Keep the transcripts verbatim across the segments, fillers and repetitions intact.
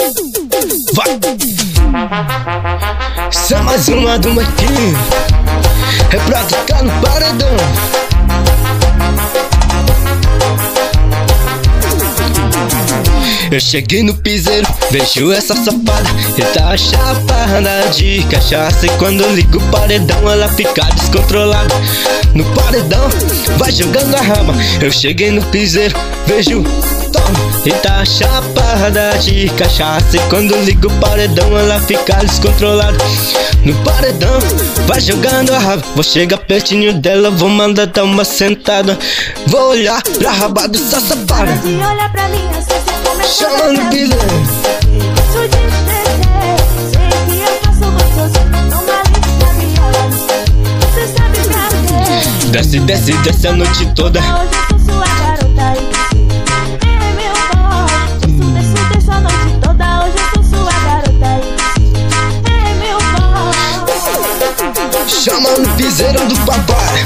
Vai! Essa é mais uma do Marquinhos, é pra tocar no paredão. Eu cheguei no piseiro, vejo essa safada e tá chapada de cachaça. E quando eu ligo o paredão, ela fica descontrolada. No paredão, vai jogando a raba. Eu cheguei no piseiro, vejo toma e tá chapada de cachaça. E quando eu ligo o paredão, ela fica descontrolada. No paredão, vai jogando a raba. Vou chegar pertinho dela, vou mandar dar uma sentada. Vou olhar pra raba dessa safada. Chama no piseiro. Gosto de descer, sei que eu faço gostoso. Numa lista viola, você sabe pra quê? Desce, desce, desce a noite toda. Hoje eu sou sua garota e é meu boy. Desce, desce a noite toda. Hoje eu sou sua garota e é meu boy. Chama no piseiro do papai.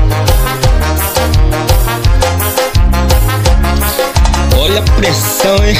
Olha a pressão, hein?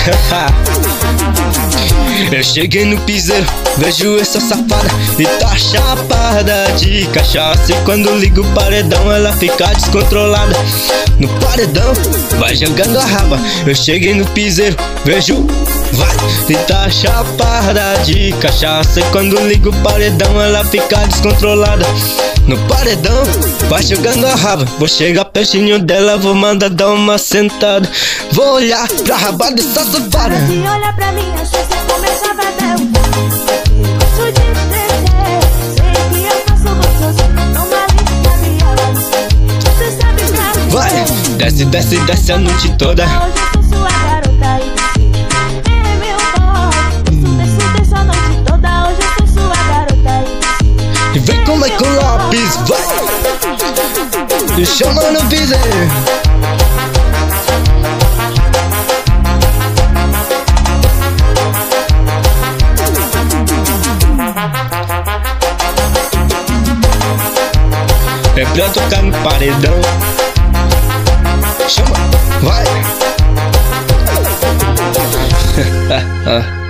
Eu cheguei no piseiro, vejo essa safada e tá chapada de cachaça. E quando ligo o paredão, ela fica descontrolada. No paredão, vai jogando a raba. Eu cheguei no piseiro, vejo, vai, e tá chapada de cachaça. E quando ligo o paredão, ela fica descontrolada. No paredão, vai jogando a raba. Vou chegar pertinho dela, vou mandar dar uma sentada. Vou olhar pra raba dessa safada. Para de olhar pra mim, acho que você começa a bater um pouco. Gosto de descer, sei que eu faço gostoso. Numa lista viola, você sabe pra quê? Vai, desce, desce, desce a noite toda. Hoje eu sou sua garota e é meu boy. Desce, desce a noite toda. Hoje eu sou sua garota E vem com Michael Lopes, vai! E chama no piseiro. É pra tocar no paredão. Chama, vai!